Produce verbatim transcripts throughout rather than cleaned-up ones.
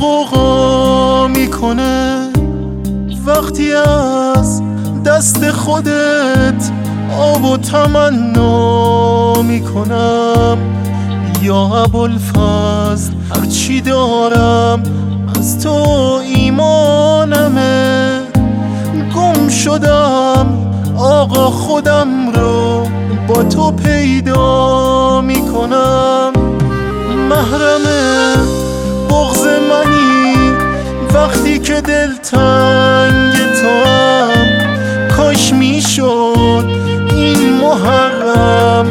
غوغا میکنه وقتی از دست خودت آب و تمنا میکنم. یا ابوالفضل هرچی دارم از تو ایمانمه، گم شدم آقا خودم رو با تو پیدا میکنم. محرم بغض منی وقتی که دلتنگ تو هم، کاش میشد این محرم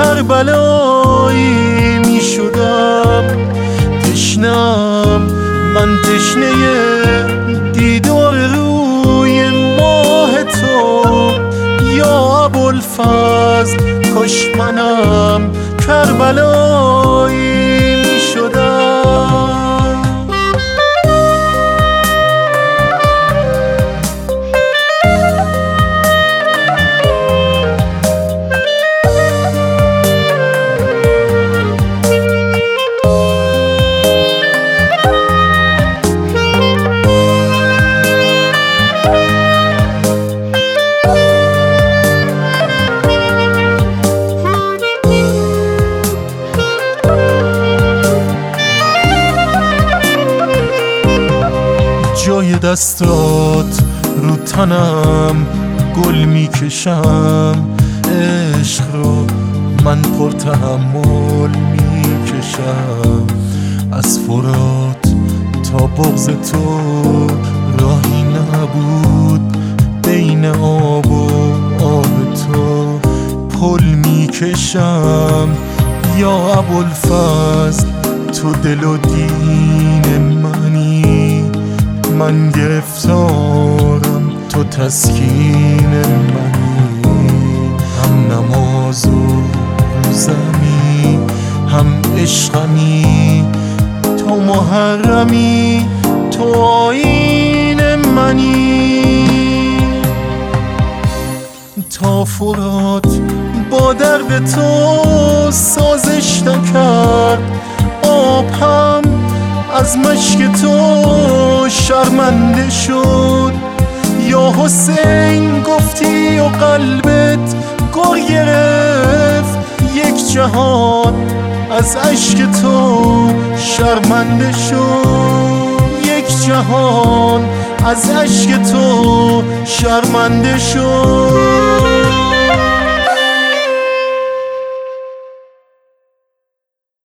کربلایی میشدم. تشنم من تشنه دیدار روی ماه تو. یا ابوالفضل کاش منم کربلایی میشدم. جای دستات رو تنم گل میکشم، عشق رو من پر تحمل میکشم. از فرات تا بغض تو راهی نبود، بین آب و آب تو پل میکشم. یا ابوالفضل تو دل و دین منی، من گرفتارم تو تسکین منی. هم نماز و روزمی، هم عشقمی، تو محرمی، تو آیین منی. تا فرات با درد تو سازش نکرد، آب هم از مشک تو شرمنده شد. یا حسین گفتی و قلبت گر گرفت، یک جهان از اشک تو شرمنده شد. یک جهان از اشک تو شرمنده شد.